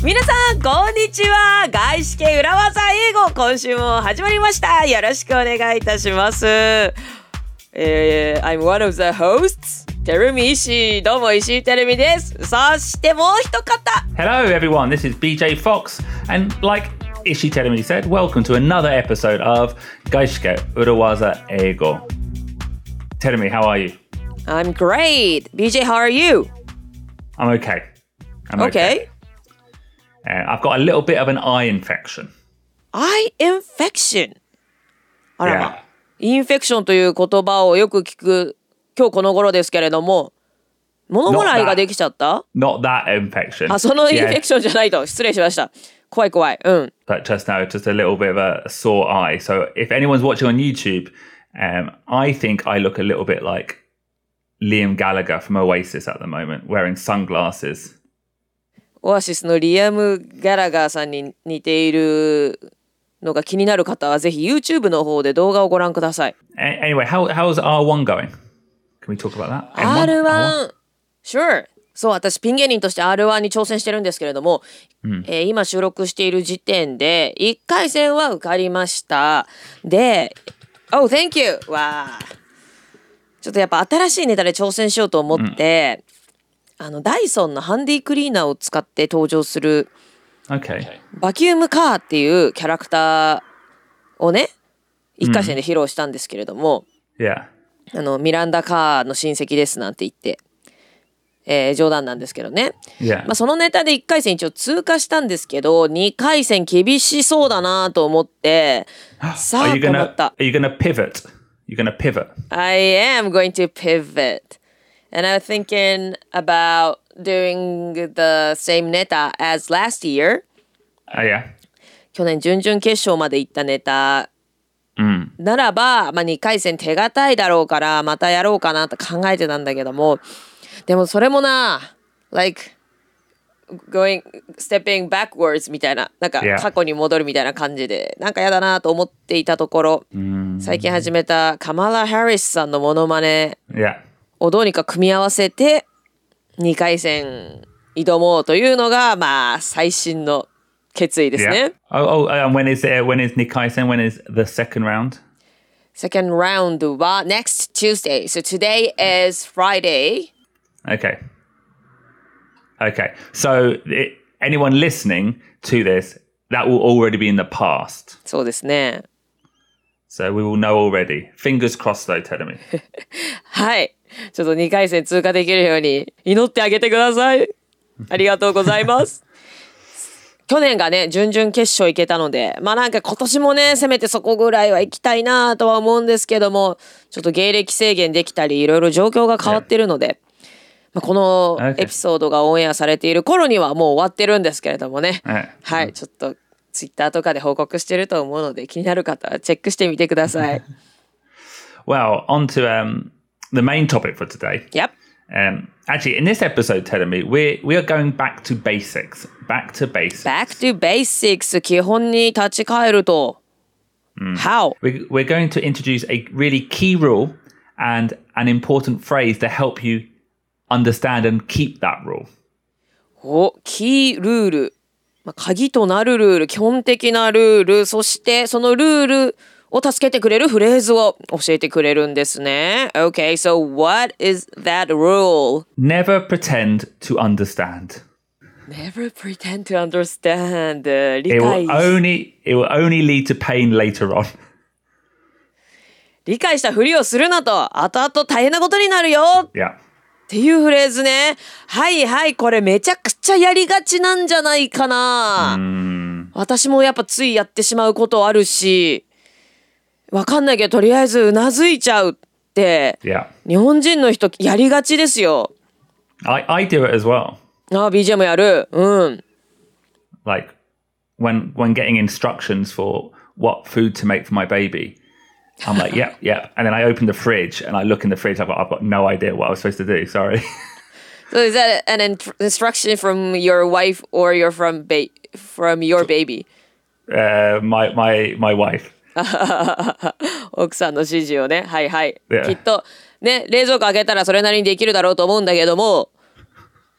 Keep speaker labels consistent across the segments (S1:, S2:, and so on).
S1: 皆さんこんにちは。外資系裏技英語、今週も始まりました。よろしくお願いいたします。I'm one of the hosts てるみ石井、どうも石井てるみです。そしてもう一方。
S2: Hello everyone, this is BJ Fox and like Ishii Terumi said, welcome to another episode of Gaishike Urawaza Eigo. Terumi, how are you?
S1: I'm great. BJ, how are you?
S2: I'm okay. Okay. I've got a little bit of an eye infection.
S1: Eye infection? あらま、
S2: Yeah.
S1: インフェクションという言葉をよく聞く今日この頃ですけれども、物もらいができちゃった？
S2: Not that infection.
S1: あ、そのインフェクションじゃないと。失礼しました。怖い怖い。うん。
S2: But just now, just a little bit of a sore eye. So if anyone's watching on YouTube, I think I look a little bit like Liam Gallagher from Oasis at the moment, wearing sunglasses.
S1: オアシスのリアム・ギャラガーさんに似ているのが気になる方はぜひ YouTube の方で動画をご覧ください。
S2: Anyway, how's R1 going? Can we talk about that?
S1: R1? Sure. そう、私ピン芸人として R1 に挑戦してるんですけれども、今収録している時点で1回戦は受かりました。で、Oh, thank you! わー。ちょっとやっぱ新しいネタで挑戦しようと思って、ダイソンのハンディクリーナーを使って登場する
S2: Okay.
S1: バキュームカーっていうキャラクターをね、1回戦で披露したんですけれども、
S2: Yeah.
S1: ミランダ・カーの親戚ですなんて言って、冗談なんですけどね。
S2: Yeah.
S1: そのネタで1回戦一応通過したんですけど、2回戦厳しそうだなと思って、さあと思った。
S2: Are you gonna pivot? You're gonna pivot?
S1: I am going to pivot. And I was thinking about doing the same neta as last year.
S2: Oh, yeah.
S1: 去年準々決勝まで行ったネタならば、2回戦手堅いだろうからまたやろうかなと考えてたんだけども、でもそれもな、like stepping backwards みたいな、なんか過去に戻るみたいな感じで、なんかやだなと思っていたところ、最近始めたカマラ・ハリスさんのモノマネをどうにか組み合わせて2回戦挑もうというのが最新の決意ですね。
S2: And when is Nikai-sen? When is the second round?
S1: Second round は next Tuesday. So today is Friday.
S2: Okay. So anyone listening to this, that will already be in the past.
S1: そうですね。
S2: So we will know already. Fingers crossed though, Terumi.
S1: はい。ちょっと2回戦通過できるように祈ってあげてください。ありがとうございます。去年がね、準々決勝行けたので、なんか今年もね、せめてそこぐらいは行きたいなとは思うんですけども、ちょっと芸歴制限できたり、いろいろ状況が変わってるので、このエピソードがオンエアされている頃にはもう終わってるんですけれどもね。はい、ちょっとツイッターとかで報告してると思うので、気になる方はチェックしてみてください。
S2: Well, on to the main topic for today.
S1: Yep.
S2: Actually, in this episode, Terumi, we are going back to basics. Back to basics.
S1: Back to basics. 基本に立ち返ると。How?
S2: We're going to introduce a really key rule and an important phrase to help you understand and keep that rule.
S1: キールール。鍵となるルール、基本的なルール、そしてそのルールを助けてくれるフレーズを教えてくれるんですね。Okay, so what is that rule?
S2: Never pretend to understand.
S1: Never pretend to understand. 理
S2: It
S1: 解
S2: will only lead to pain later on.
S1: 理解したふりをするなと、後々大変なことになるよ。
S2: Yeah.
S1: っていうフレーズね。はいはい、これめちゃくちゃやりがちなんじゃないかな。私もやっぱついやってしまうことあるし、わかんないけどとりあえずうなずいちゃうって、日本人の人やりがちですよ。
S2: I do it as well.
S1: BJ もやる。
S2: Like when getting instructions for what food to make for my baby. I'm like, yeah. And then I open the fridge and I look in the fridge. I've got no idea what I was supposed to do. Sorry.
S1: So is that an instruction from your wife or from your baby?
S2: My wife.
S1: 奥さんの指示をね。はいはい。きっとね、冷蔵庫開けたらそれなりにできるだろうと思うんだけども、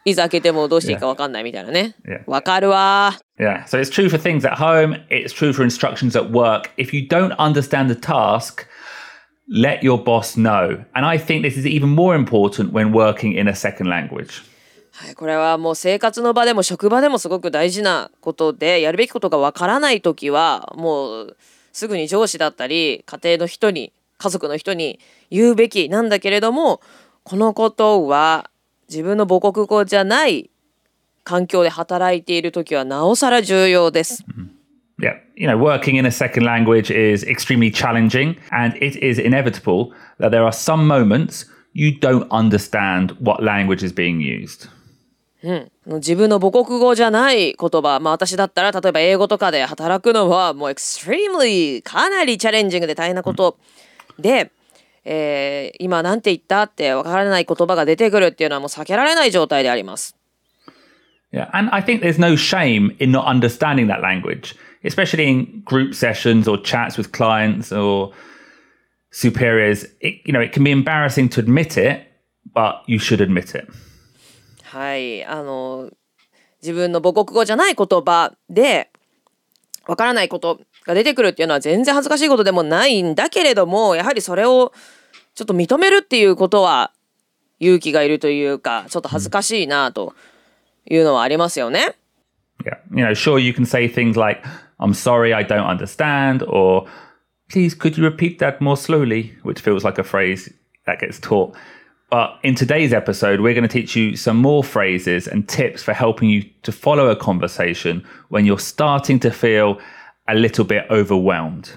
S1: いざ開けてもどうしていいか分かんないみたいなね。分かるわ。
S2: Yeah, so it's true for things at home, it's true for instructions at work. If you don't understand the task, let your boss know. And I think this is even more important when working in a second language.
S1: はい、これはもう生活の場でも職場でもすごく大事なことで、やるべきことがわからないときはもうすぐに上司だったり家庭の人に家族の人に言うべきなんだけれども、このことは自分の母国語じゃない環境で働いているときはなおさら重要です。
S2: Yeah, working in a second language is extremely challenging, and it is inevitable that there are some moments you don't understand what language is being used.
S1: 自分の母国語じゃない言葉、私だったら例えば英語とかで働くのはもう extremely かなりチャレンジングで大変なことで、今なんて言ったってわからない言葉が出てくるっていうのはもう避けられない状態であります。
S2: Yeah, and I think there's no shame in not understanding that language, especially in group sessions or chats with clients or superiors. It can be embarrassing to admit it, but you should admit it.
S1: はい、自分の母国語じゃない言葉でわからないことが出てくるっていうのは全然恥ずかしいことでもないんだけれども、やはりそれをちょっと認めるっていうことは勇気がいるというか、ちょっと恥ずかしいなというのはありますよね。
S2: Yeah, sure you can say things like, I'm sorry, I don't understand, or please could you repeat that more slowly, which feels like a phrase that gets taught. But in today's episode, we're going to teach you some more phrases and tips for helping you to follow a conversation when you're starting to feel a little bit overwhelmed.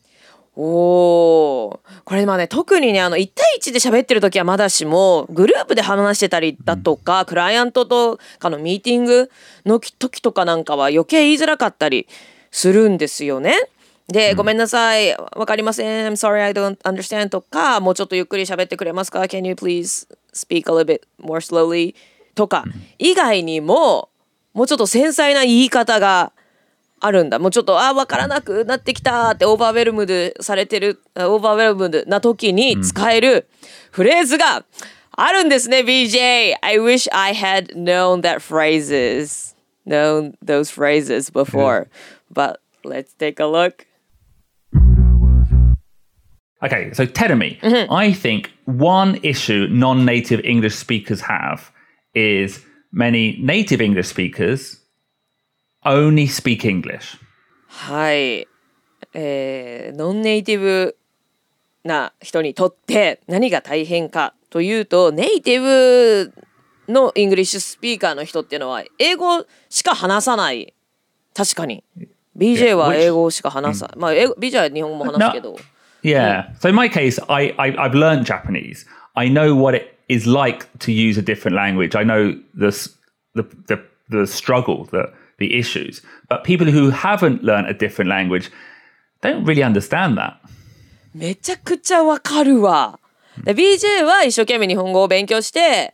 S1: これね、特にね1対1で喋ってる時はまだしも、グループで話してたりだとか、クライアントとかのミーティングの時とかなんかは余計言いづらかったりするんですよね。で、ごめんなさい、わかりません、 I'm sorry I don't understand とか、もうちょっとゆっくり喋ってくれますか、 Can you please speak a little bit more slowly とか、以外にももうちょっと繊細な言い方があるんだ。もうちょっとわからなくなってきたってオーバーウェルムな時に使えるフレーズがあるんですね、BJ. I wish I had known those phrases before, but let's take a look.
S2: Okay, so Terumi, I think one issue non-native English speakers have is many native English speakers only speak English.
S1: はい、ノンネイティブな人にとって何が大変かというと、ネイティブのイングリッシュスピーカーの人っていうのは英語しか話さない。確かに BJ は英語しか話さない。BJ は日本語も話すけど。
S2: Yeah. So in my case, I've learned Japanese. I know what it is like to use a different language. I know the struggle, the issues. But people who haven't learned a different language don't really understand that.
S1: めちゃくちゃわかるわ。BJ は一生懸命日本語を勉強して、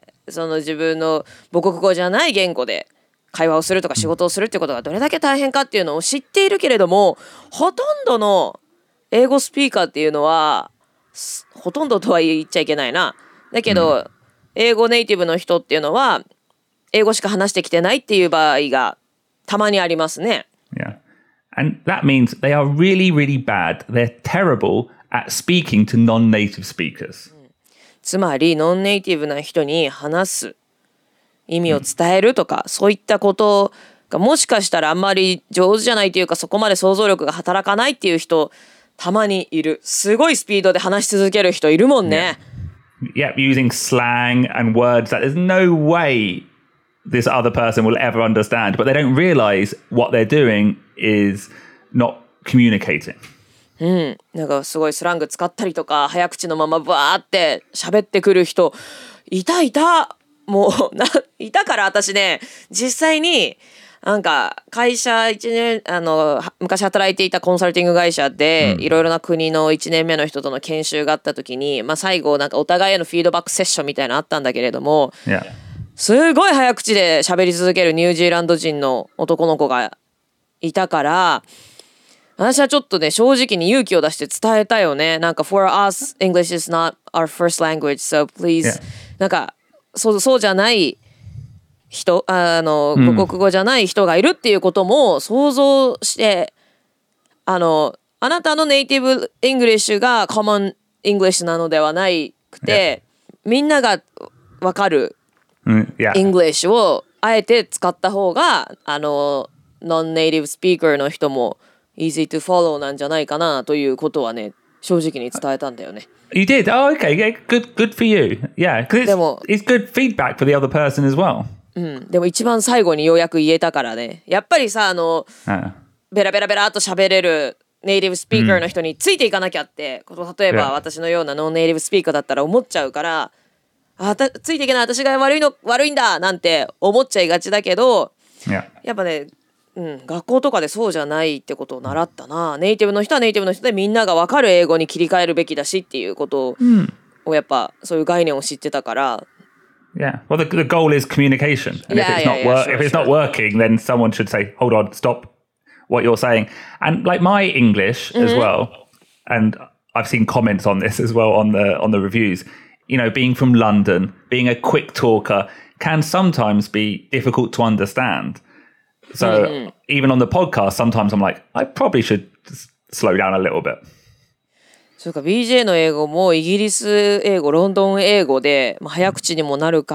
S1: その自分の母国語じゃない言語で会話をするとか仕事をするってことがどれだけ大変かっていうのを知っているけれども、ほとんどの英語スピーカーっていうのは、ほとんどとは言っちゃいけないな。だけど、英語ネイティブの人っていうのは英語しか話してきてないっていう場合がたまにありますね。
S2: Yeah. And that means they are really, really bad. They're terrible at speaking to non-native speakers.
S1: つまり、ノンネイティブな人に話す、意味を伝えるとか、そういったことがもしかしたらあんまり上手じゃないというか、そこまで想像力が働かないっていう人、たまにいる。すごいスピードで話し続ける人いるもんね。
S2: Yeah, using slang and words that there's no way this other person will ever understand, but they don't realize what they're doing is not communicating.
S1: なんかすごいスラング使ったりとか、早口のままバーって喋ってくる人いた。もういたから私ね、実際になんか会社1年昔働いていたコンサルティング会社でいろいろな国の1年目の人との研修があった時に、最後なんかお互いへのフィードバックセッションみたいなのあったんだけれども、すごい早口で喋り続けるニュージーランド人の男の子がいたから、私はちょっとね正直に勇気を出して伝えたよね。なんか For us, English is not our first language, so please、なんかそうじゃない人、母国語じゃない人がいるっていうことも想像して、あなたのネイティブ・イングリッシュがコモン・イングリッシュなのではなくて、みんながわかるイングリッシュをあえて使った方が、ノンネイティブスピーカーの人も easy to follow なんじゃないかなということはね、正直に伝えたんだよね。
S2: You did? Oh, okay. Yeah, good for you. Yeah, because it's good feedback for the other person as well.
S1: でも一番最後にようやく言えたからね。やっぱりさ、ベラベラベラっと喋れるネイティブスピーカーの人についていかなきゃって、例えば私のようなノンネイティブスピーカーだったら思っちゃうから、ついていけない、私が悪いんだなんて思っちゃいがちだけど、やっぱね、学校とかでそうじゃないってことを習ったな。ネイティブの人はネイティブの人でみんなが分かる英語に切り替えるべきだしっていうことをやっぱそういう概念を知ってたから。
S2: Yeah. Well, the goal is communication. And if it's not working, then someone should say, hold on, stop what you're saying. And like my English as well, and I've seen comments on this as well on the reviews, you know, being from London, being a quick talker can sometimes be difficult to understand. So even on the podcast, sometimes I'm like, I probably should slow down a little bit.
S1: そうか BJ の英語もイギリス英語ロンドン英語で、早口にもなるから、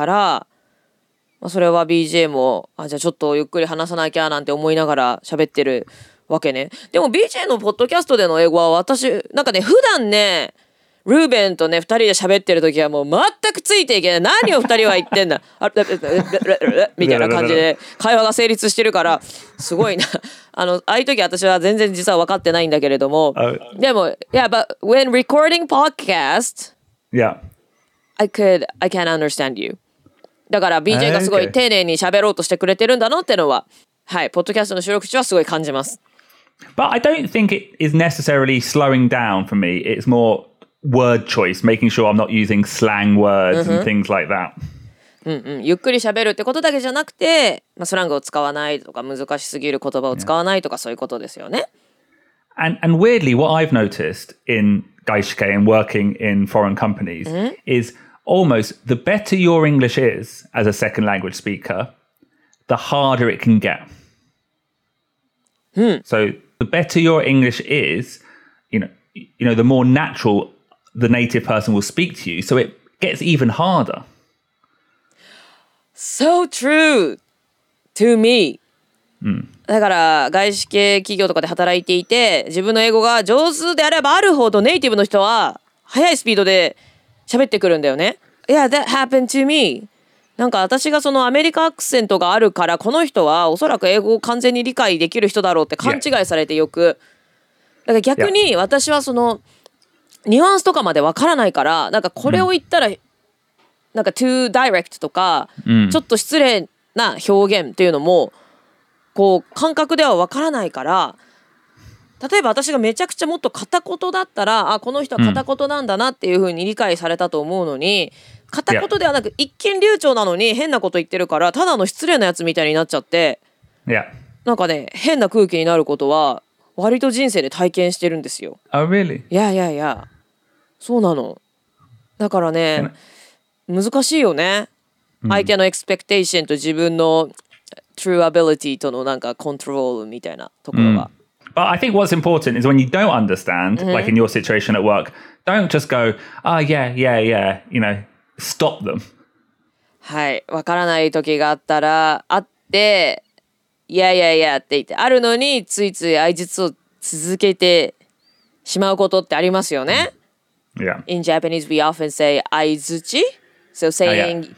S1: それは BJ もじゃあちょっとゆっくり話さなきゃなんて思いながら喋ってるわけね。でも BJ のポッドキャストでの英語は私なんかね普段ねルーベンとね2人で喋ってる時はもう全くついていけない。何を2人は言ってんだみたいな感じで会話が成立してるからすごいな。ああいう時私は全然実は分かってないんだけれども、でもbut when recording podcast I can understand you。 だから BJ がすごい丁寧に喋ろうとしてくれてるんだなってのは、ポッドキャストの収録中はすごい感じます。
S2: But I don't think it is necessarily slowing down for me. It's more word choice, making sure I'm not using slang words and things like that.
S1: ゆっくり喋るってことだけじゃなくて、スラングを使わないとか難しすぎる言葉を使わないとかそういうことですよね。
S2: And weirdly, what I've noticed in Gaishike and working in foreign companies is almost the better your English is as a second language speaker, the harder it can get. So the better your English is, you know, the more natural the native person will speak to you. So it gets even harder.
S1: So true to me. だから外資系企業とかで働いていて自分の英語が上手であればあるほどネイティブの人は速いスピードで喋ってくるんだよね。Yeah, that happened to me. なんか私がそのアメリカアクセントがあるからこの人はおそらく英語を完全に理解できる人だろうって勘違いされてよく。だから逆に私はそのニュアンスとかまでわからないからなんかこれを言ったらなんか too direct とか、ちょっと失礼な表現っていうのもこう感覚ではわからないから例えば私がめちゃくちゃもっと片言だったらこの人は片言なんだなっていう風に理解されたと思うのに、片言ではなく一見流暢なのに変なこと言ってるからただの失礼なやつみたいになっちゃって、なんかね変な空気になることは割と人生で体験してるんですよ。
S2: Really?
S1: いやそうなの。だからね難しいよね、相手のエクスペクテーションと自分の true ability とのなんかコントロールみたいなところは、
S2: But I think what's important is when you don't understand, like in your situation at work, don't just go, yeah, you know, stop them.
S1: わからない時があったらあっていやって言ってあるのについつい相槌を続けてしまうことってありますよね。In Japanese we often say 相槌 So saying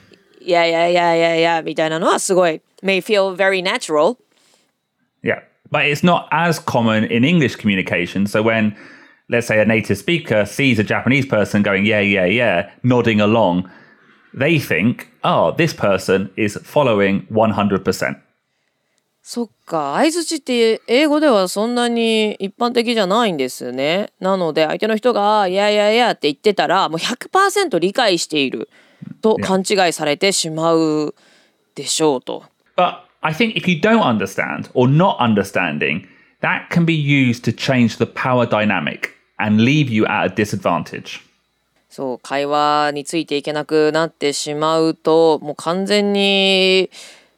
S1: yeah みたいなのはすごい may feel very natural.
S2: Yeah, but it's not as common in English communication. So when, let's say, a native speaker sees a Japanese person going yeah, nodding along, they think, this person is following 100%.
S1: そっか、相槌って英語ではそんなに一般的じゃないんですね。なので相手の人がいやって言ってたらもう 100% 理解していると勘違いされてしまうでしょうと。
S2: But I think if you don't understand or not understanding, that can be used to change the power dynamic and leave you at a disadvantage.
S1: そう、会話についていけなくなってしまうともう完全に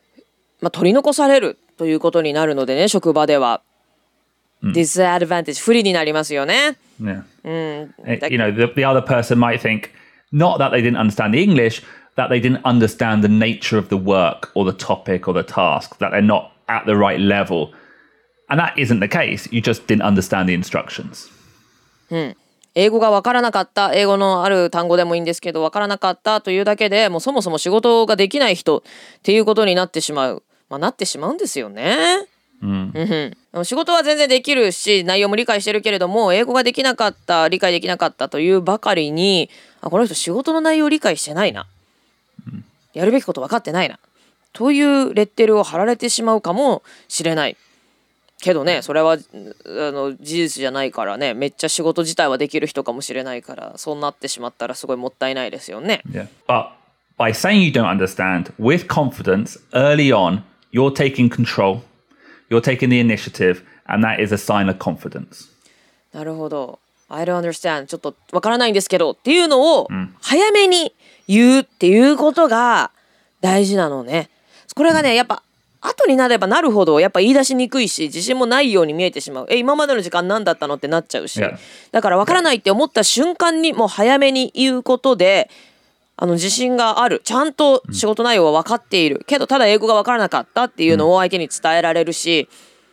S1: 取り残されるということになるのでね、職場では。disadvantage 不利になりますよね。
S2: Yeah. You know, the other person might think not that they didn't understand the English, that they didn't understand the nature of the work or the topic or the task, that they're not at the right level. And that isn't the case. You just didn't understand the instructions.
S1: 英語が分からなかった、英語のある単語でもいいんですけど分からなかったというだけでもうそもそも仕事ができない人っていうことになってしまう、なってしまうんですよね。仕事は全然できるし内容も理解してるけれども英語ができなかった、理解できなかったというばかりに、この人仕事の内容を理解してないな、やるべきこと分かってないなというレッテルを貼られてしまうかもしれないけどね、それは事実じゃないからね、めっちゃ仕事自体はできる人かもしれないから、そうなってしまったらすごいもったいないですよね。
S2: Yeah. But by saying you don't understand with confidence early on, you're taking control, you're taking the initiative, and that is a sign of confidence.
S1: なるほど。I don't understand. ちょっとわからないんですけどっていうのを早めに言うっていうことが大事なのね。これがね、やっぱ後になればなるほどやっぱ言い出しにくいし自信もないように見えてしまう。今までの時間何だったのってなっちゃうし、だから分からないって思った瞬間にもう早めに言うことで自信がある、ちゃんと仕事内容は分かっているけどただ英語が分からなかったっていうのを相手に伝えられるし、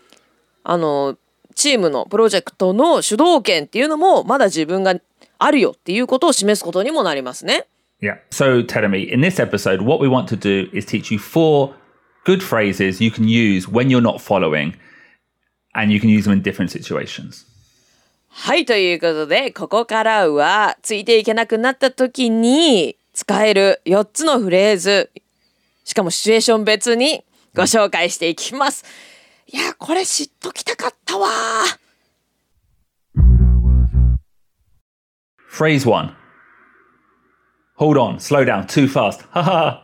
S1: チームのプロジェクトの主導権っていうのもまだ自分があるよっていうことを示すことにもなりますね。
S2: Yeah. So, Terumi, in this episode, what we want to do is teach you 4 good phrases you can use when you're not following, and you can use them in different situations.
S1: はい、ということでここからはついていけなくなった時に使える4つのフレーズ、しかもシチュエーション別にご紹介していきます。いや、これ知っときたかったわ。
S2: Phrase 1. Hold on, slow down, too fast. Haha.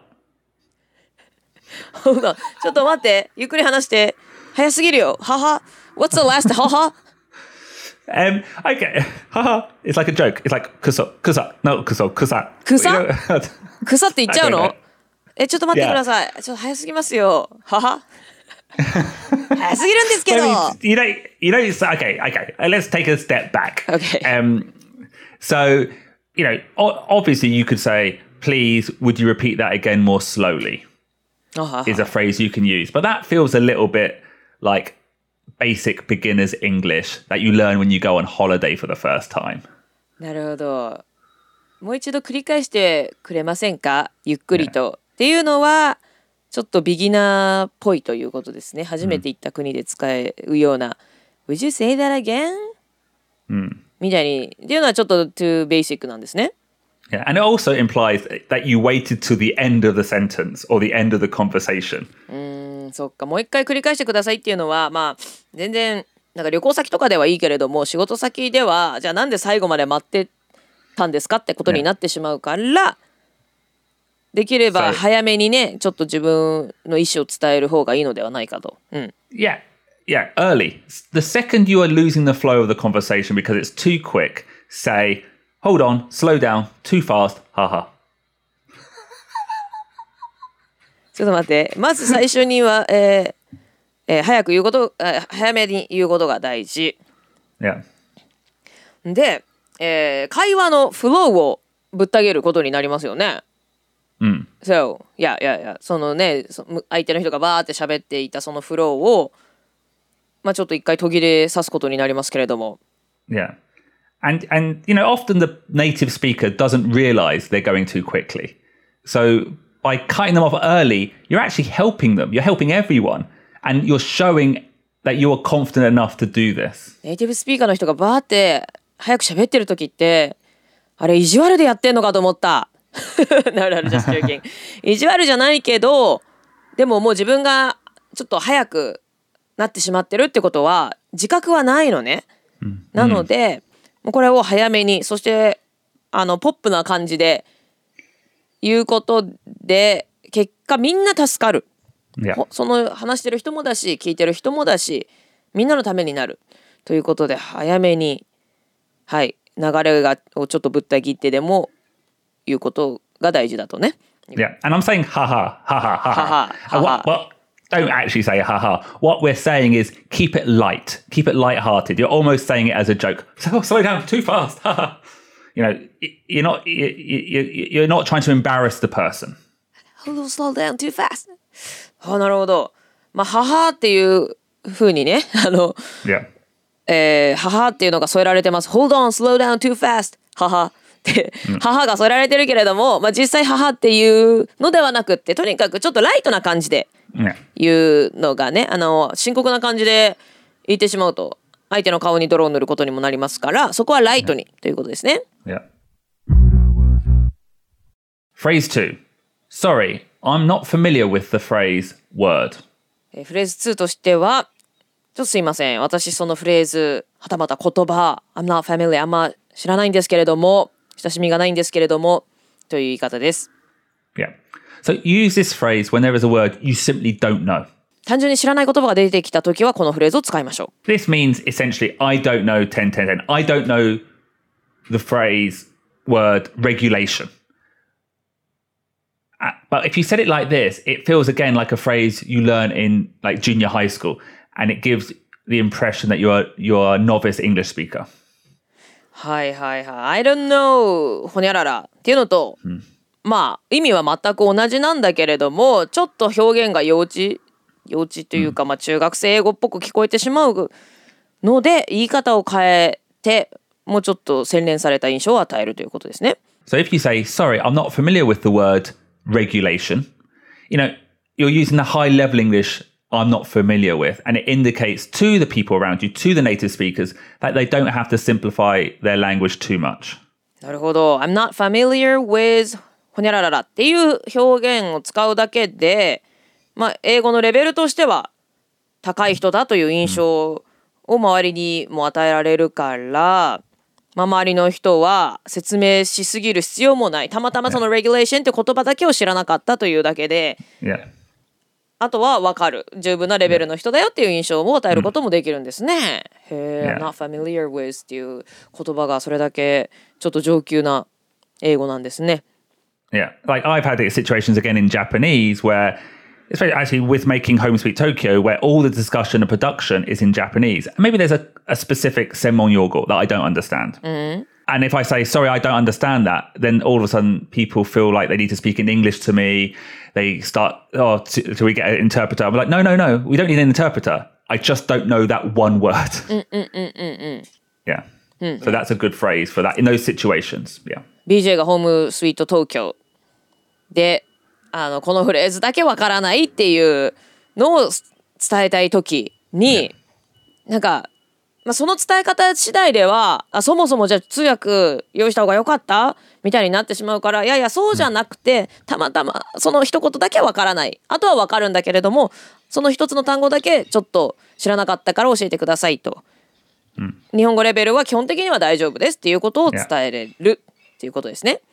S1: Hold on. ちょっと待って、ゆっくり話して。早すぎるよ。Haha. What's the last haha?
S2: Okay. Haha. It's like a joke. It's like kusa. No, kusa.
S1: 草って言っちゃうの？ちょっと待ってください。ちょっと早すぎますよ。Haha. 早すぎるんですけど。
S2: You know, okay. Let's take a step back.
S1: Okay.
S2: So, you know, obviously you could say, please, would you repeat that again more slowly? Is a phrase you can use. But that feels a little bit like basic beginner's English that you learn when you go on holiday for the first time.
S1: なるほど。もう一度繰り返してくれませんか？ゆっくりと。っていうのは、ちょっとビギナーっぽいということですね。初めて行った国で使えるような。Would you say that again? みたいに。っていうのはちょっと too basic なんですね。
S2: Yeah, and it also implies that you waited to the end of the sentence or the end of the conversation.
S1: そっか、もう一回繰り返してくださいっていうのは、全然なんか旅行先とかではいいけれども、仕事先ではじゃあなんで最後まで待ってたんですかってことになってしまうから、できれば早めにね、ちょっと自分の意思を伝える方がいいのではないかと。
S2: Yeah, early. The second you are losing the flow of the conversation because it's too quick, say, hold on, slow down, too fast, haha.
S1: ちょっと待って。まず最初には、早く言うこと、早めに言うことが大事。
S2: Yeah.
S1: で、会話のフローをぶった切ることになりますよね。So, yeah. そのね、相手の人がバーって喋っていたそのフローを、ちょっと一回途切れさすことになりますけれども。
S2: Yeah. And you know, often the native speaker doesn't realize they're going too quickly. So by cutting them off early, you're actually helping them. You're helping everyone. And you're showing that you are confident enough to do this.
S1: ネイティブスピーカーの人がバーって早く喋ってる時って、あれ意地悪でやってんのかと思った。なるほど、just joking. 意地悪じゃないけど、でももう自分がちょっと早くなってしまってるってことは自覚はないのね。なので、もうこれを早めに、そしてポップな感じで言うことで結果みんな助かる。その話してる人もだし聞いてる人もだしみんなのためになるということで早めに、はい、流れをちょっとぶった切ってでも言うことが大事だとね。
S2: Yeah, and I'm saying haha. Don't actually say haha. What we're saying is keep it light. Keep it light-hearted. You're almost saying it as a joke. So slow down, too fast. Haha. You're not trying to embarrass the person.
S1: Slow down too fast. なるほど。母っていう風にね、
S2: Yeah.
S1: 母っていうのが添えられてます。Hold on, slow down too fast. 母って、母が添えられてるけれども、実際母っていうのではなくって、とにかくちょっとライトな感じで言うのがね、深刻な感じで言ってしまうと、相手の顔に泥を塗ることにもなりますから、そこはライトにということですね。
S2: Yeah. Phrase 2. Sorry, I'm not familiar with the phrase word.
S1: フレーズ2としては、ちょっとすいません。私そのフレーズ、はたまた言葉、I'm not familiar、あんま知らないんですけれども、親しみがないんですけれども、という言い方です。
S2: Yeah. So use this phrase when there is a word you simply don't know.
S1: 単純に知らない言葉が出てきたときはこのフレーズを使いましょう。
S2: This means essentially, I don't know 10, 10, 10. I don't know the phrase, word, regulation. But if you said it like this, it feels again like a phrase you learn in like junior high school, and it gives the impression that you're a novice English speaker.
S1: はいはいはい。I don't know ほにゃららっていうのと、意味は全く同じなんだけれども、ちょっと表現が幼稚というか、中学生英語っぽく聞こえてしまうので、言い方を変えて、もうちょっと洗練された印象を与えるということですね。
S2: So if you say, sorry, I'm not familiar with the word regulation, you're using the high level English I'm not familiar with, and it indicates to the people around you, to the native speakers, that they don't have to simplify their language too much.
S1: なるほど。I'm not familiar with ほにゃらららっていう表現を使うだけで、英語のレベルとしては高い人だという印象を周りにも与えられるから、周りの人は説明しすぎる必要もない。たまたまその regulation って言葉だけを知らなかったというだけで、あとは分かる。十分なレベルの人だよっていう印象を与えることもできるんですね。not familiar with っていう言葉がそれだけちょっと上級な英語なんですね。
S2: Yeah, like I've had situations again in Japanese where, especially actually with making Home Sweet Tokyo, where all the discussion and production is in Japanese. Maybe there's a specific Senmon Yogo that I don't understand. And if I say, sorry, I don't understand that, then all of a sudden people feel like they need to speak in English to me. They start, do we get an interpreter? I'm like, no, we don't need an interpreter. I just don't know that one word. Yeah. So that's a good phrase for that in those situations. Yeah.
S1: BJ がホームスイート東京でこのフレーズだけわからないっていうのを伝えたいときに、なんか、その伝え方次第ではそもそもじゃあ通訳用意した方が良かったみたいになってしまうから、いやそうじゃなくて、たまたまその一言だけわからない、あとはわかるんだけれども、その一つの単語だけちょっと知らなかったから教えてくださいと、日本語レベルは基本的には大丈夫ですっていうことを伝えれるっていうことですね。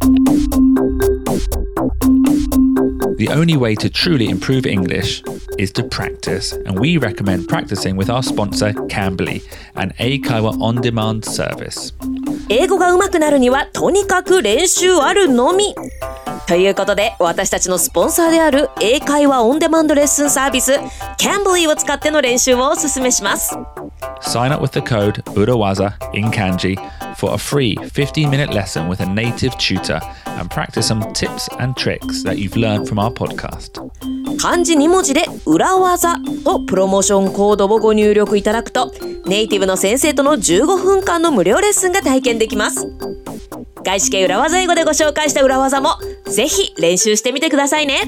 S3: The only way to truly improve English is to practice, and we recommend practicing with our sponsor, Cambly, an Eikaiwa on-demand service.
S1: 英語が上手くなるにはとにかく練習あるのみ。ということで、私たちのスポンサーである英会話オンデマンドレッスンサービス Cambly を使っての練習をお勧めします。
S3: Sign up with the code Urawaza in kanji for a free 15-minute lesson with a native tutor and practice some tips and tricks that you've learned from our podcast.
S1: 漢字2文字で裏技とプロモーションコードをご入力いただくと、ネイティブの先生との15分間の無料レッスンが体験できます。外資系裏技英語でご紹介した裏技もぜひ練習してみてくださいね。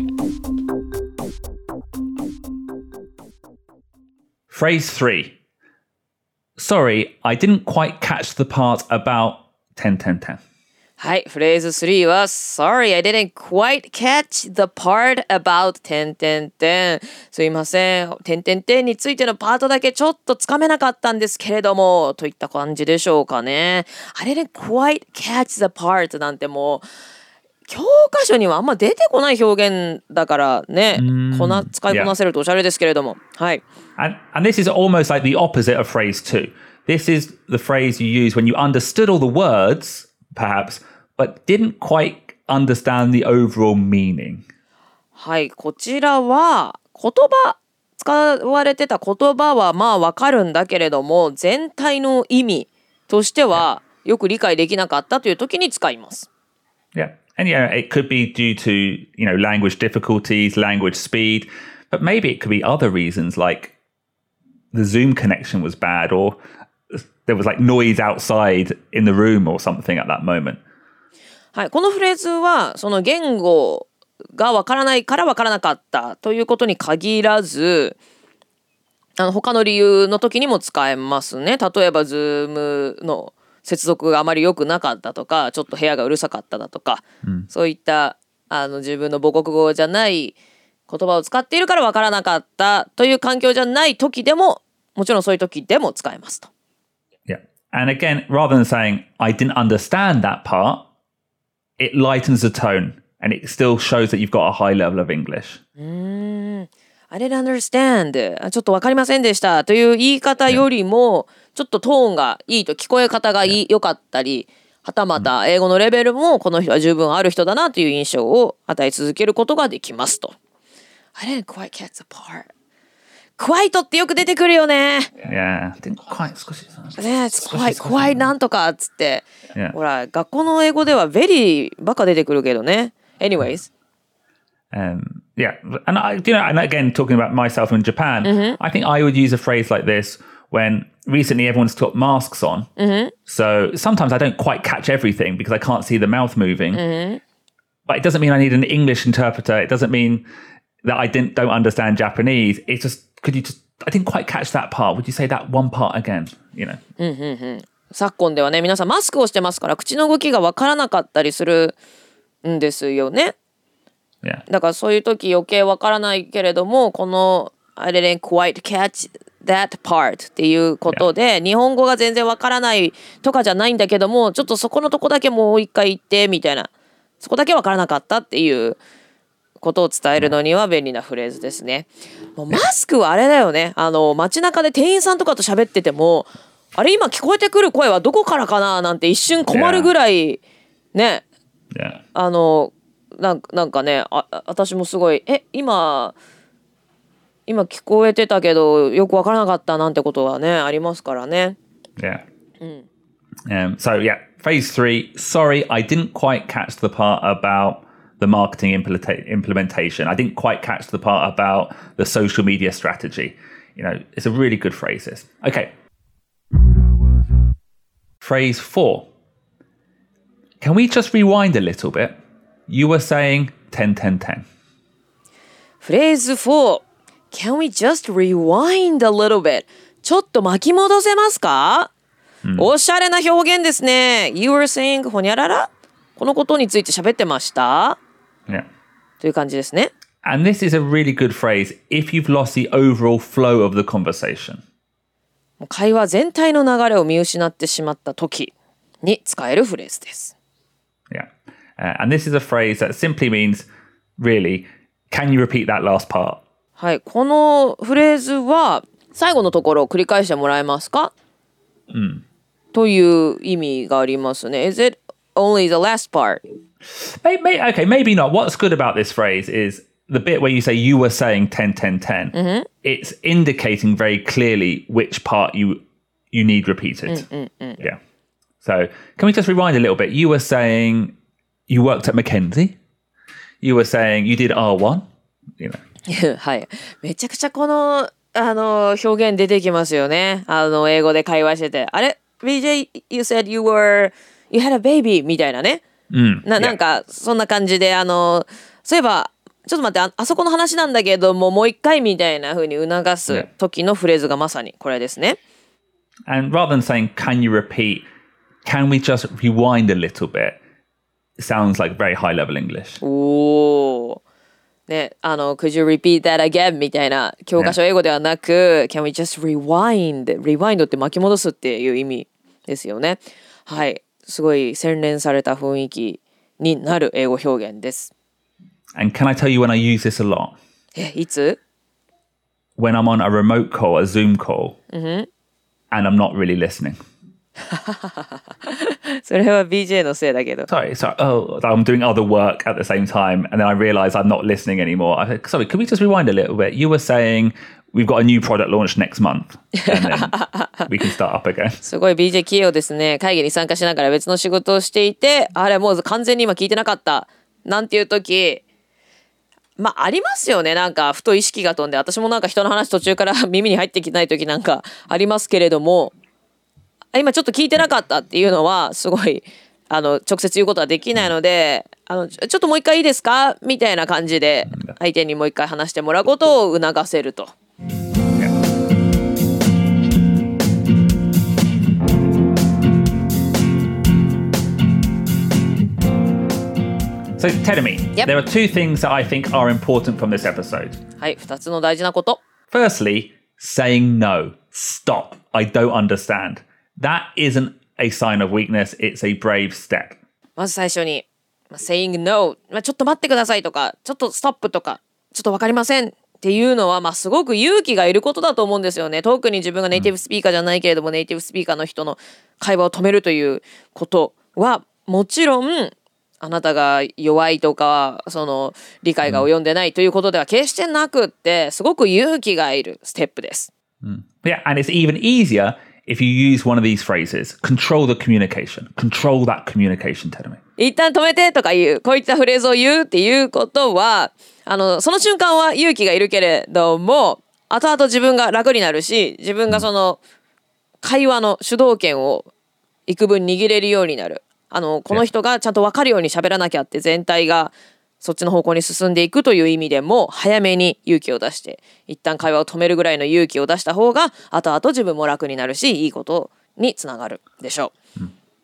S2: Phrase 3. Sorry, I didn't quite catch the part about 10, 10, 10.
S1: はい、フレーズ3は Sorry, I didn't quite catch the part about 10, 10, 10. すいません、10, 10, 10についてのパートだけちょっとつかめなかったんですけれども、といった感じでしょうかね。I didn't quite catch the part なんてもう教科書にはあんま出てこない表現だからね、使いこなせるとおしゃれですけれども、はい。
S2: And this is almost like the opposite of phrase 2. This is the phrase you use when you understood all the words, perhaps, but didn't quite understand the overall meaning.
S1: はい、こちらは使われてた言葉はまあわかるんだけれども、全体の意味としてはよく理解できなかったという時に使います。
S2: Yeah. And it could be due to, language difficulties, language speed, but maybe it could be other reasons like the Zoom connection was bad or there was like noise outside in the room or something at that moment.
S1: はい、このフレーズはその言語がわからないからわからなかったということに限らず、他の理由の時にも使えますね。例えば Zoom の接続があまり良くなかったとか、ちょっと部屋がうるさかっただとか、そういった自分の母国語じゃない言葉を使っているからわからなかったという環境じゃない時でも、もちろんそういう時でも使えますと。
S2: Yeah. And again, rather than saying, I didn't understand that part, it lightens the tone and it still shows that you've got a high level of English.
S1: I didn't understand. ちょっとわかりませんでしたという言い方よりも、ちょっとトーンがいいと、聞こえ方が良かったり、はたまた英語のレベルもこの人は十分ある人だなという印象を与え続けることができますと。I didn't quite catch the part. quite ってよく出てくるよね。
S2: Yeah, didn't quite 少し。
S1: ね、quite なんとかっつって。ほら、学校の英語では very ばっか出てくるけどね。Anyways.
S2: Yeah, and and again, talking about myself in Japan, I think I would use a phrase like this when recently everyone's put masks on. So sometimes I don't quite catch everything because I can't see the mouth moving. But it doesn't mean I need an English interpreter. It doesn't mean that I don't understand Japanese. It's just, I didn't quite catch that part. Would you say that one part again?
S1: 昨今ではね、皆さんマスクをしてますから口の動きがわからなかったりするんですよね。
S2: Yeah.
S1: だからそういう時余計わからないけれども、この I didn't quite catch that part っていうことで、日本語が全然わからないとかじゃないんだけども、ちょっとそこのとこだけもう一回言ってみたいな、そこだけわからなかったっていうことを伝えるのには便利なフレーズですね。もうマスクはあれだよね。街中で店員さんとかと喋ってても、あれ今聞こえてくる声はどこからかななんて一瞬困るぐらいね。
S2: Yeah.
S1: なんかね、私もすごい今聞こえてたけどよくわからなかったなんてことはねありますからね。
S2: Yeah. So yeah, phase 3. Sorry, I didn't quite catch the part about the marketing implementation. I didn't quite catch the part about the social media strategy. It's a really good phrase. This. Okay. Phrase 4. Can we just rewind a little bit? You were saying 10, 10, 10.
S1: フレーズ4. Can we just rewind a little bit? ちょっと巻き戻せますか？おしゃれな表現ですね。You were saying ほにゃらら？このことについて喋ってました？
S2: Yeah.
S1: という感じですね。
S2: And this is a really good phrase if you've lost the overall flow of the conversation.
S1: 会話全体の流れを見失ってしまった時に使えるフレーズです。
S2: Yeah. And this is a phrase that simply means, really, can you repeat that last part?
S1: はい、このフレーズは最後のところを繰り返してもらえますか？という意味がありますね。Is it only the last part?
S2: Okay, maybe not. What's good about this phrase is the bit where you say you were saying 10, 10, 10. It's indicating very clearly which part you need repeated. Yeah. So can we just rewind a little bit? You were saying you worked at Mackenzie. You were saying you did R1.
S1: はい。めちゃくちゃこの表現出てきますよね。英語で会話してて、あれ BJ, you said you had a baby みたいなね。なんかそんな感じでそういえばちょっと待って あそこの話なんだけどもう一回みたいな風に促す時のフレーズがまさにこれですね。
S2: And rather than saying can you repeat, can we just rewind a little bit? It sounds like very high level English.
S1: おー。ね、could you repeat that again? みたいな教科書英語ではなく、can we just rewind って巻き戻すっていう意味ですよね。はい、すごい洗練された雰囲気になる英語表現です。
S2: And can I tell you when I use this a lot?
S1: いつ？
S2: When I'm on a remote call, a Zoom call, and I'm not really listening.
S1: それは BJ のせいだけど。
S2: Sorry. Oh, I'm doing other work at the same time, and then I realize I'm not listening anymore. I said, sorry, could we just rewind a little bit? You were saying we've got a new product launch next month, and then we can start up again.
S1: すごい BJ 器用ですね。会議に参加しながら別の仕事をしていて、あれもう完全に今聞いてなかったなんていう時、まあありますよね。なんかふと意識が飛んで、私もなんか人の話途中から耳に入ってきてない時なんかありますけれども、今ちょっと聞いてなかったっていうのはすごい直接言うことはできないので、ちょっともう一回いいですかみたいな感じで相手にもう一回話してもらうことを促せると。
S2: So tell me,
S1: Yep.
S2: there are two things that I think are important from this episode.
S1: はい、2つの大事なこと。
S2: Firstly, saying no. Stop. I don't understand. That isn't a sign of weakness. It's a brave step.
S1: まず最初に、saying no、ちょっと待ってくださいとか、ちょっとストップとか、ちょっとわかりませんっていうのは、すごく勇気がいることだと思うんですよね。特に自分がネイティブスピーカーじゃないけれども、ネイティブスピーカーの人の会話を止めるということは、もちろん、あなたが弱いとか、理解が及んでないということでは決してなくって、すごく勇気がいるステップです。
S2: Yeah, and it's even easier if you use one of these phrases. Control the communication. Control that communication, tell me.
S1: 一旦止めてとか言う、こういったフレーズを言うっていうことは、その瞬間は勇気がいるけれども、後々自分が楽になるし、自分が会話の主導権を幾分握れるようになる。この人がちゃんと分かるように喋らなきゃって全体がそっちの方向に進んでいくという意味でも早めに勇気を出して一旦会話を止めるぐらいの勇気を出した方が後々自分も楽になるしいいことにつながるでしょう。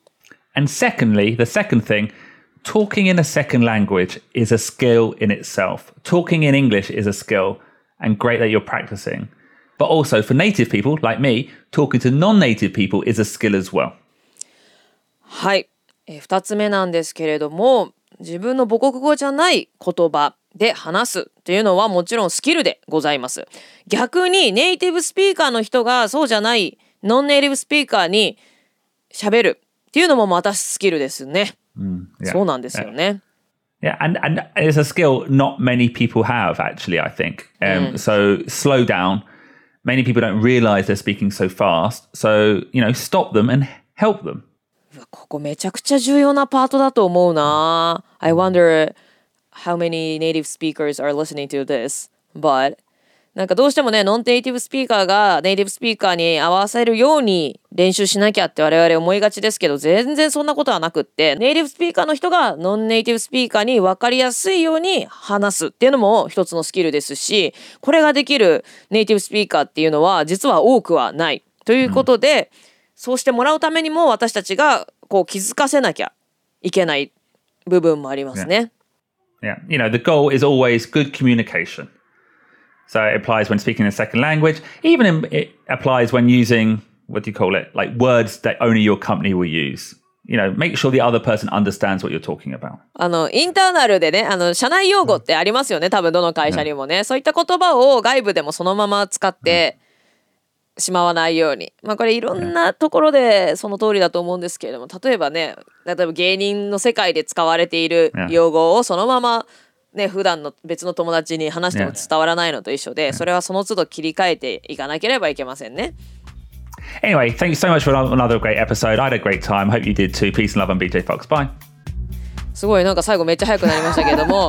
S2: And secondly, the second thing, talking in a second language is a skill in itself. Talking in English is a skill and great that you're practicing. But also for native people like me, talking to non-native people is a skill as well.
S1: はい。2つ目なんですけれども、自分の母国語じゃない言葉で話すっていうのはもちろんスキルでございます。逆にネイティブスピーカーの人がそうじゃないノンネイティブスピーカーに喋るっていうのもまたスキルですね。
S2: Yeah.
S1: そうなんですよね。
S2: Yeah, and it's a skill not many people have, actually, I think. So slow down. Many people don't realize they're speaking so fast. So, stop them and help them.
S1: ここめちゃくちゃ重要なパートだと思うな。I wonder how many native speakers are listening to this. But なんかどうしてもね、ノンネイティブスピーカーがネイティブスピーカーに合わせるように練習しなきゃって我々思いがちですけど、全然そんなことはなくって、ネイティブスピーカーの人がノンネイティブスピーカーに分かりやすいように話すっていうのも一つのスキルですし、これができるネイティブスピーカーっていうのは実は多くはないということで、そうしてもらうためにも私たちが気づかせなきゃいけない部分もありますね。
S2: Yeah. The goal is always good communication. So it applies when speaking a second language. Even it applies when using, what do you call it? Like words that only your company will use. Make sure the other person understands what you're talking about.
S1: インターナルでね、社内用語ってありますよね。多分どの会社にもね。そういった言葉を外部でもそのまま使って、しまわないように。これいろんなところでその通りだと思うんですけれども、例えば芸人の世界で使われている用語をそのままね、普段の別の友達に話しても伝わらないのと一緒で、それはその都度切り替えていかなければいけませんね。
S2: Anyway, thank you so much for another great episode. I had a great time. Hope you did too. Peace and love and BJ Fox. Bye. す
S1: ごいなんか最後めっちゃ早くなりましたけども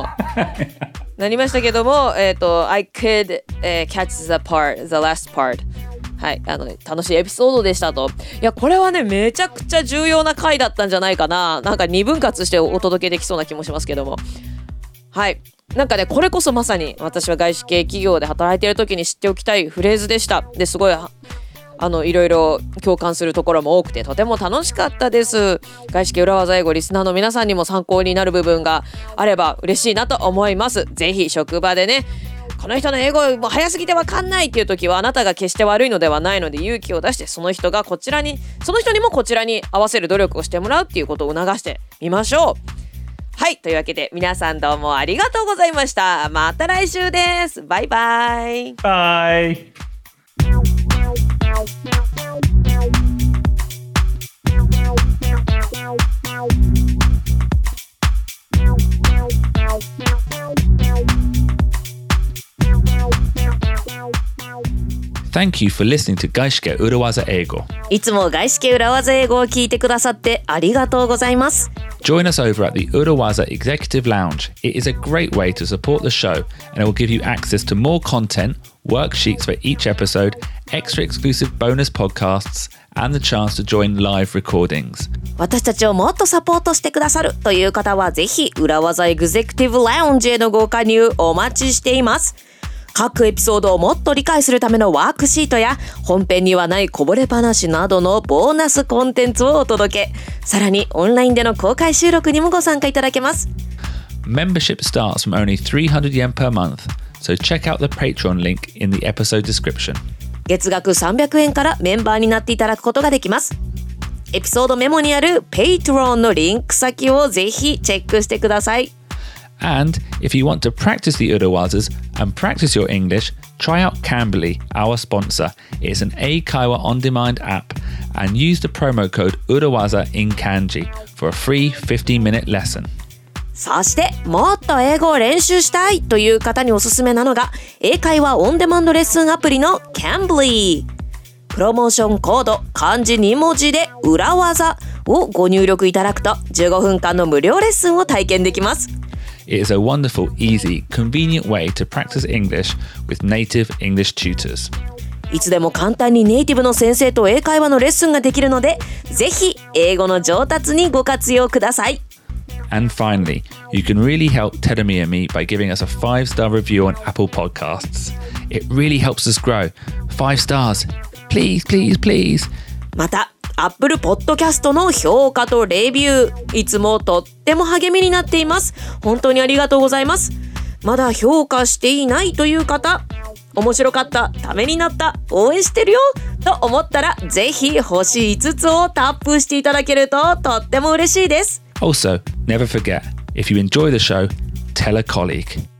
S1: I could catch the last part. はい、楽しいエピソードでしたと。いや、これはね、めちゃくちゃ重要な回だったんじゃないかな。なんか2分割してお届けできそうな気もしますけども。はい。なんかね、これこそまさに私は外資系企業で働いている時に知っておきたいフレーズでした。ですごい、いろいろ共感するところも多くて、とても楽しかったです。外資系裏技英語リスナーの皆さんにも参考になる部分があれば嬉しいなと思います。ぜひ職場でね、この人の英語もう早すぎて分かんないっていう時はあなたが決して悪いのではないので勇気を出してその人にもこちらに合わせる努力をしてもらうっていうことを促してみましょう。はい、というわけで皆さんどうもありがとうございました。また来週です。バイバイ。
S2: バイ。
S4: Wow.
S3: Thank you for listening to 外資系裏技英語。
S1: いつも外資系裏技英語を聞いてくださってありがとうございます。
S3: Join us over at the Urawaza Executive Lounge. It is a great way to support the show, and it will give you access to more content, worksheets for each episode, extra exclusive bonus podcasts, and the chance to join live recordings.
S1: 私たちをもっとサポートしてくださるという方はぜひ裏技エグゼクティブラウンジへのご加入お待ちしています。各エピソードをもっと理解するためのワークシートや本編にはないこぼれ話などのボーナスコンテンツをお届け。さらにオンラインでの公開収録にもご参加いただけます。
S3: Membership starts from only 300 yen per month, so check out the Patreon link in the episode description.
S1: 月額300円からメンバーになっていただくことができます。エピソードメモにある Patreon のリンク先をぜひチェックしてください。
S3: And if you want to practice the Urawazas and practice your English, try out Cambly, our sponsor. It's an Eikaiwa on-demand app, and use the promo code Urawaza in kanji for a free 15-minute lesson.
S1: そしてもっと英語を練習したいという方におすすめなのが英会話オンデマンドレッスンアプリの Cambly。プロモーションコード漢字2文字で裏技をご入力いただくと15分間の無料レッスンを体験できます。
S3: It is a wonderful, easy, convenient way to practice English with native English tutors.
S1: いつでも簡単にネイティブの先生と英会話のレッスンができるので、ぜひ英語の上達にご活用ください。
S3: And finally, you can really help Terumi and me by giving us a 5-star review on Apple Podcasts. It really helps us grow. 5 stars. Please, please, please.
S1: また、Apple Podcast の評価とレビュー、いつもとっても励みになっています。本当にありがとうございます。まだ評価していないという方、面白かった、ためになった、応援してるよと思ったら、ぜひ星5つをタップしていただけるととっても嬉しいです。
S3: Also, never forget, if you enjoy the show, tell a colleague.